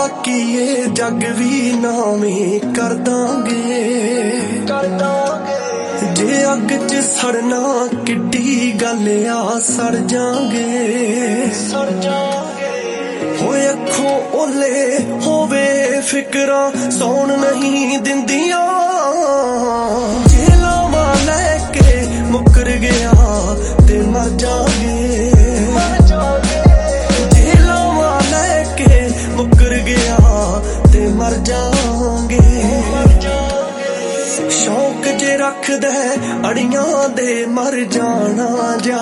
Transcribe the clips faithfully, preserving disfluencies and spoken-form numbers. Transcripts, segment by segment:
की ये जग भी नामी कर दांगे कर दांगे जे अग च सड़ना किड्डी गल आ सड़ जांगे सड़ जांगे होए अखों ओले होवे फिकरां सौण नहीं दिंदियां जे लावा लैके मुकर गया ते मर जांगे मर जांगे जे लावा लैके मुकर गया ते मर जांगे मर जांगे शौक जे रख दे अड़ियां दे मर जाना जा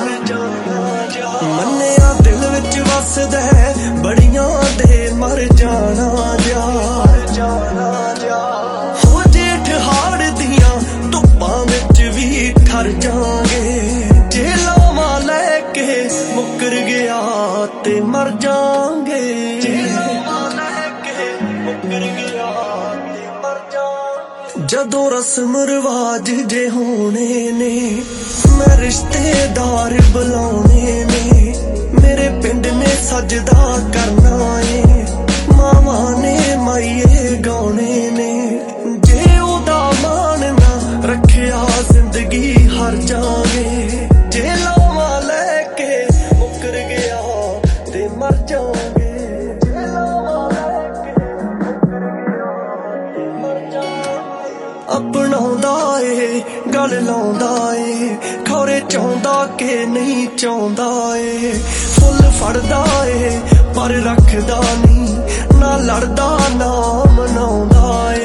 मन्निया दिल विच वसदा बड़ियां दे मर जाना जा जाना जा हो जेठ हाड़ दियां धुप्पां विच भी ठर जांगे जे लावा लैके मुकर गया ते मर जांगे जे लावा लैके मुकर गया ते मर जांगे जदों रस्म रिवाज जे होने ने मैं रिश्तेदार बुलाने ने मेरे पिंड ने सजदा करना है मामा ने माइये गाने ने जे ओदा मान ना रखिया जिंदगी हार जांगे जे लावा लैके मुकर गया ते मर जांगे जे लावा लैके मुकर गया ते मर जांगे अपनाउंदा ए गल लाउंदा ए खौरे चाहुंदा के नहीं चाहुंदा ए फुल फड़दा ए पर रखदा नहीं ना लड़दा ना मनाउंदा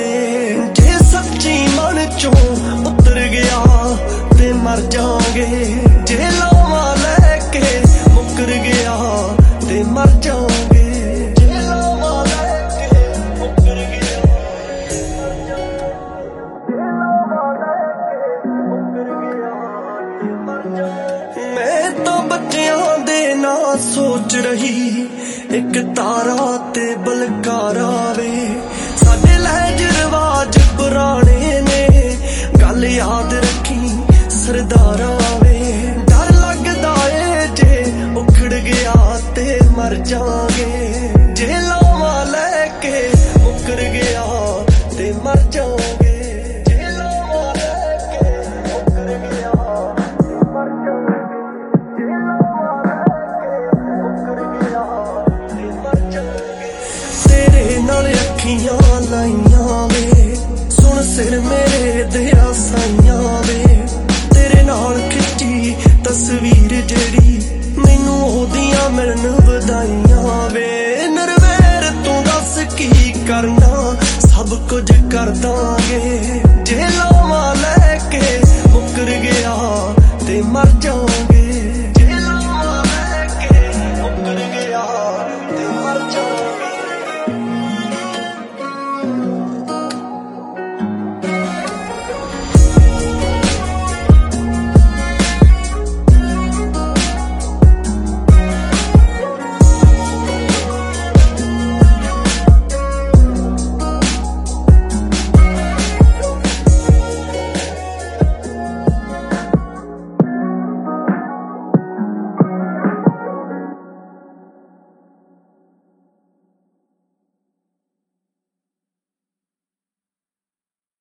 ए जे सच्ची मन चों उतर गया ते मर जांगे जे लावा लैके मुकर गया ते मर जांगे जे लावा लैके मुकर गया ते मर जांगे जे लावा लैके मुकर गया ते मर जांगे मैं तो बच्चियां दे ना सोच रही एक तारा ते बलकारा वे साडे लहज रिवाज पुराने ने गल याद रखी सरदारा वे डर लगदा ए जे उखड़ गया ते मर जांगे जे लावा लैके मुकर गया ते मर जांगे जे लावा लैके मुकर गया ते मर जांगे जे लावा लैके मुकर गया ते मर जांगे तेरे नाल अखियां लाइयां वे सुन सिर मेरे दिया साइयां वे तेरे नाल खिच्ची तस्वीर जेड़ी मैनू ओदियां मिलन वधाइयां वे नरवैर तू दस की करना सब कुछ कर दांगे जे लावा लैके मुकर गया ते मर जांगे।